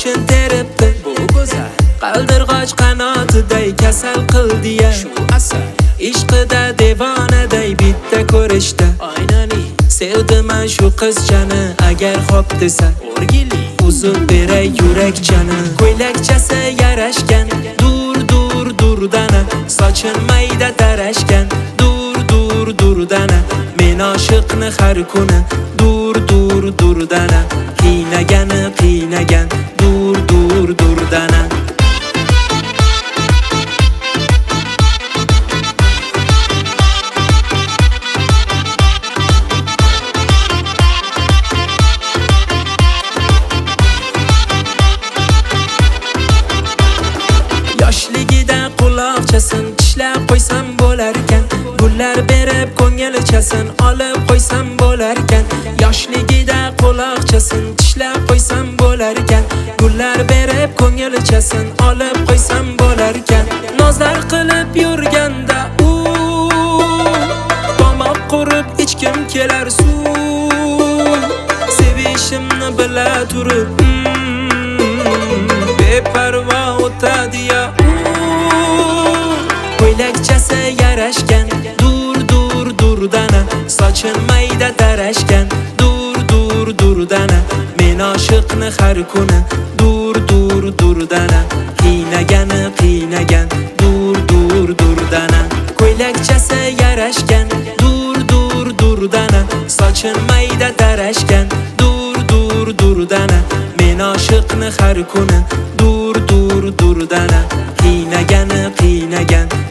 boshini teribdi bu go'zal qaldirg'och qanotiday kasal qildi-ya shu asal ishqida devonaday bitta ko'rishda aynani sevdiman shu qizchani agar xo'p desa o'rgili uzib beray yurakchani ko'ylakchasi yarashgan dur durdana sochin mayda tarashgan dur durdana men oshiqni har kuni dur durdana qiynagan dur durdana yoshligida quloqchasin tishlab qo'ysam bo'larkan gullar berib ko'ngilchasin olib qo'ysam bo'larkan yoshligida quloqchasin tishlab qo'ysam bo'larkan gullar berib ko'ngilchasin olib qo'ysam bo'larkan nozlar qilib yurganda tomoq qurib ichkim kelar suv sevishimni bila turib beparvo o'tadi-ya ko'ylakchasi yarashgan dur durdana sochin mayda tarashgan dur durdana men oshiqni har kuni dur durdana qiynagan dur durdana ko'ylakchasi yarashgan dur durdana sochin mayda tarashgan dur durdana men oshiqni har kuni dur durdana qiynagan